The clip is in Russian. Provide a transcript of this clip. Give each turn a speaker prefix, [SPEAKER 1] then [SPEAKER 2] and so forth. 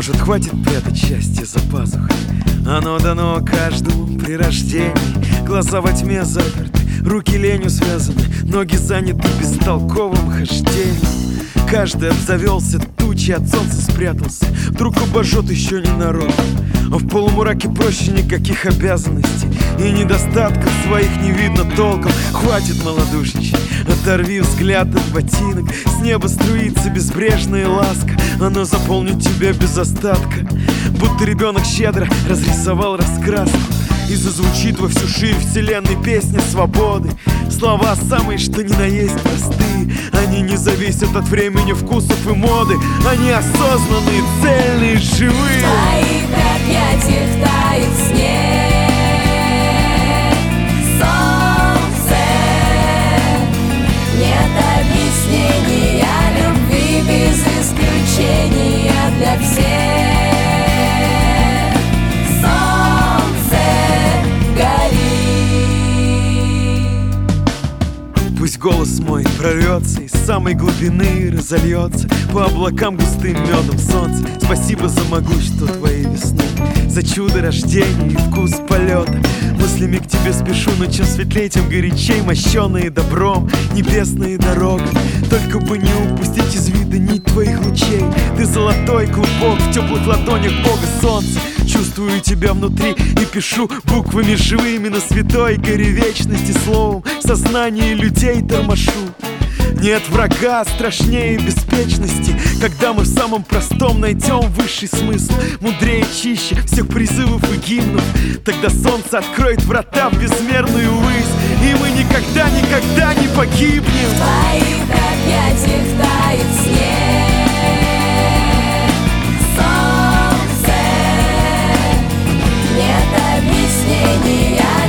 [SPEAKER 1] Может, хватит прятать счастье за пазухой? Оно дано каждому при рождении. Глаза во тьме заперты, руки ленью связаны, ноги заняты бестолковым хождением. Каждый обзавелся тучей, от солнца спрятался. Вдруг обожжет еще ненароком. А в полумраке проще никаких обязанностей, и недостатков своих не видно толком. Хватит малодушничать, оторви взгляд от ботинок. С неба струится безбрежная ласка, оно заполнит тебя без остатка. Будто ребенок щедро разрисовал раскраску, и зазвучит во всю ширь вселенной песня свободы. Слова самые что ни на есть простые, они не зависят от времени, вкусов и моды. Они осознанные, цельные, живые.
[SPEAKER 2] В твоих объятиях тает снег, солнце. Нет объяснения любви без исключения для всех.
[SPEAKER 1] Пусть голос мой прорвется из самой глубины, разольется по облакам густым медом солнца. Спасибо за могущество твоей весны, за чудо рождения и вкус полета. Мыслями к тебе спешу, но чем светлее, тем горячей, мощеные добром небесные дороги. Только бы не упустить из вида нить твоих лучей. Ты золотой клубок в теплых ладонях Бога солнца. Чувствую тебя внутри и пишу буквами живыми на святой горе вечности. Словом, сознание людей тормошу. Нет врага страшнее беспечности, когда мы в самом простом найдем высший смысл, мудрее, чище всех призывов и гимнов. Тогда солнце откроет врата в безмерную высь, и мы никогда, никогда не погибнем.
[SPEAKER 2] В твоих объятиях тает снег, солнце. Нет объяснения